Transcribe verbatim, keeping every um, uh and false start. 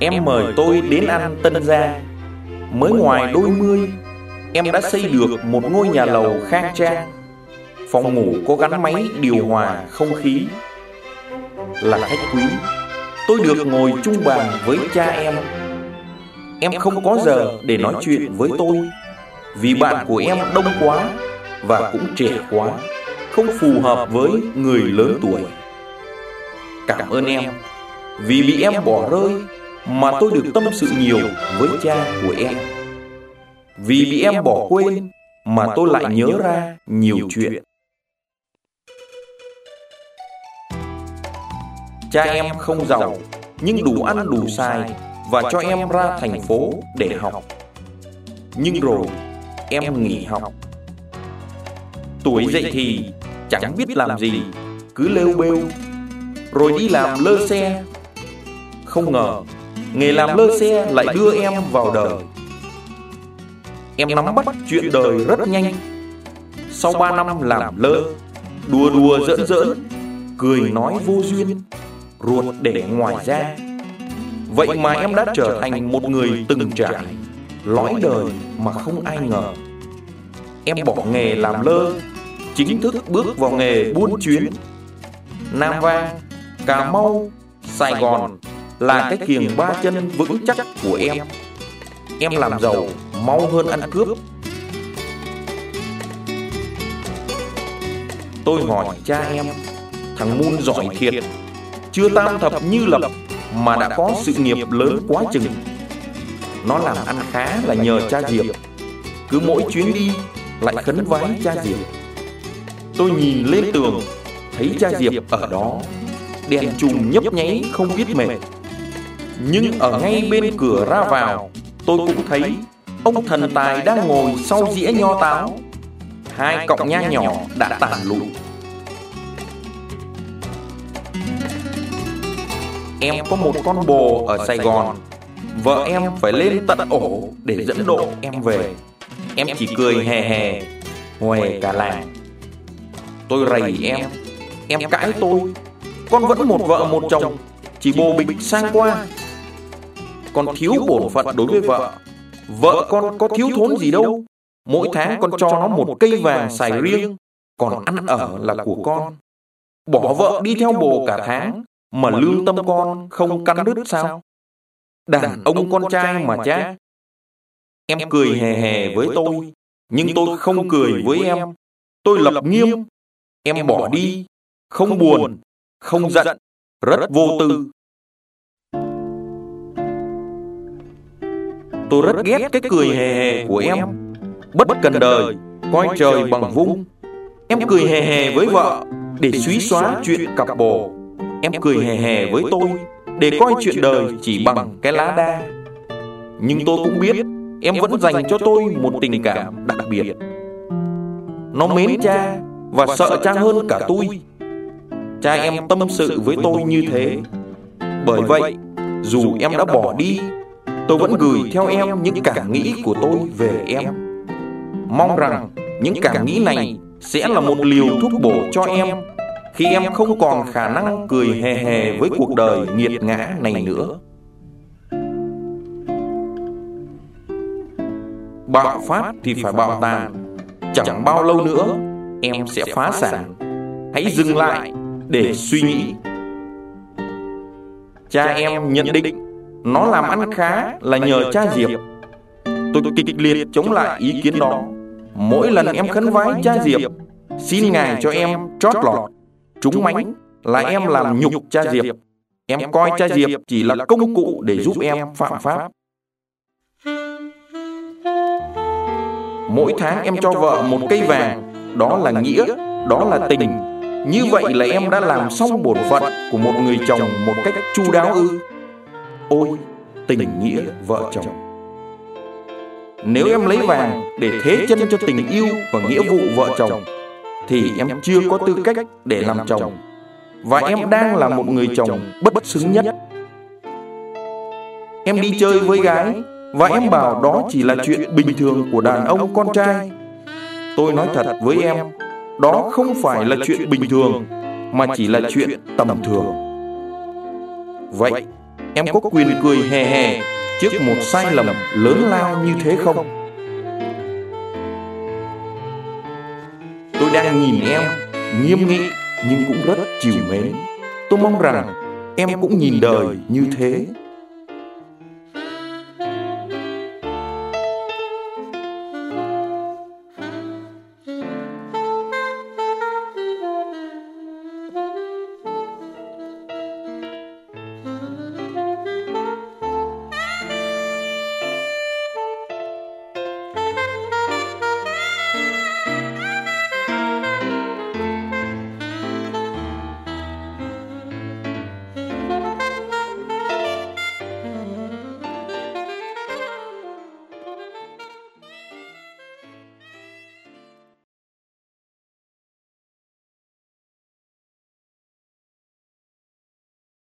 Em mời tôi đến ăn tân gia. Mới ngoài đôi mươi, em đã xây được một ngôi nhà lầu khang trang. Phòng ngủ có gắn máy điều hòa không khí. Là khách quý, tôi được ngồi chung bàn với cha em. Em không có giờ để nói chuyện với tôi, vì bạn của em đông quá và cũng trẻ quá, không phù hợp với người lớn tuổi. Cảm ơn em, vì bị em bỏ rơi mà tôi được tâm sự nhiều với cha của em. Vì bị em bỏ quên mà tôi lại nhớ ra nhiều chuyện. Cha em không giàu, nhưng đủ ăn đủ xài và cho em ra thành phố để học. Nhưng rồi em nghỉ học. Tuổi dậy thì chẳng biết làm gì, cứ lêu bêu, rồi đi làm lơ xe. Không ngờ nghề làm lơ xe lại đưa em vào đời. Em nắm bắt chuyện đời rất nhanh. Sau ba năm làm lơ, đùa đùa giỡn giỡn, cười nói vô duyên, ruột để ngoài da, vậy mà em đã trở thành một người từng trải, lõi đời mà không ai ngờ. Em bỏ nghề làm lơ, chính thức bước vào nghề buôn chuyến. Nam Vang, Cà Mau, Sài Gòn là cái kiềng ba chân vững chắc của em. Em làm giàu mau hơn ăn cướp. Tôi hỏi cha em, thằng Mun giỏi thiệt, chưa tam thập như lập mà đã có sự nghiệp lớn quá chừng. Nó làm ăn khá là nhờ cha Diệp. Cứ mỗi chuyến đi lại khấn vái cha Diệp. Tôi nhìn lên tường, thấy cha Diệp ở đó, đèn chùm nhấp nháy không biết mệt. Nhưng ở ngay bên cửa ra vào, tôi cũng thấy ông thần tài đang ngồi sau dĩa nho táo. Hai cọng nhang nhỏ đã tàn lụi. Em có một con bồ ở Sài Gòn. Vợ em phải lên tận ổ để dẫn độ em về. Em chỉ cười hè hè, huề cả làng. Tôi rầy em, em cãi tôi. Con vẫn một vợ một chồng, chỉ bồ bịch sang qua. Con thiếu bổn phận đối với vợ. Vợ con có thiếu thốn gì đâu. Mỗi tháng con cho nó một cây vàng xài riêng, còn ăn ở là của con. Bỏ vợ đi theo bồ cả tháng mà lương tâm con không cắn đứt sao? Đàn ông con trai mà cha. Em cười hè hè với tôi, nhưng tôi không cười với em. Tôi lập nghiêm. Em bỏ đi, không buồn, không giận, rất vô tư. Tôi rất ghét cái cười hè hè của em. Bất cần đời, coi trời bằng vung. Em cười hè hè với vợ để xúy xóa chuyện cặp bồ. Em cười hè hè với tôi để coi chuyện đời chỉ bằng cái lá đa. Nhưng tôi cũng biết em vẫn dành cho tôi một tình cảm đặc biệt. Nó mến cha và sợ cha hơn cả tôi. Cha em tâm sự với tôi như thế. Bởi vậy, dù em đã bỏ đi, tôi vẫn gửi theo em những cảm nghĩ của tôi về em. Mong rằng những cảm nghĩ này sẽ là một liều thuốc bổ cho em khi em không còn khả năng cười hè hè với cuộc đời nghiệt ngã này nữa. Bạo phát thì phải bạo tàn. Chẳng bao lâu nữa em sẽ phá sản. Hãy dừng lại để suy nghĩ. Cha em nhận định nó làm ăn khá là nhờ cha Diệp. Tôi kịch liệt chống lại ý kiến đó. Mỗi lần em khấn vái cha Diệp, xin Ngài cho em trót lọt, trúng mánh là em làm nhục cha Diệp. Em coi cha Diệp chỉ là công cụ để giúp em phạm pháp. Mỗi tháng em cho vợ một cây vàng, đó là nghĩa, đó là tình. Như vậy là em đã làm xong bổn phận của một người chồng một cách chu đáo ư? Ôi, tình nghĩa vợ chồng. Nếu em lấy vàng để thế chân cho tình yêu và nghĩa vụ vợ chồng, thì em chưa có tư cách để làm chồng, và em đang là một người chồng bất xứng nhất. Em đi chơi với gái và em bảo đó chỉ là chuyện bình thường của đàn ông con trai. Tôi nói thật với em, đó không phải là chuyện bình thường, mà chỉ là chuyện tầm thường. Vậy em có quyền cười hè hè trước một sai lầm lớn lao như thế không? Tôi đang nhìn em, nghiêm nghị nhưng cũng rất trìu mến. Tôi mong rằng em cũng nhìn đời như thế.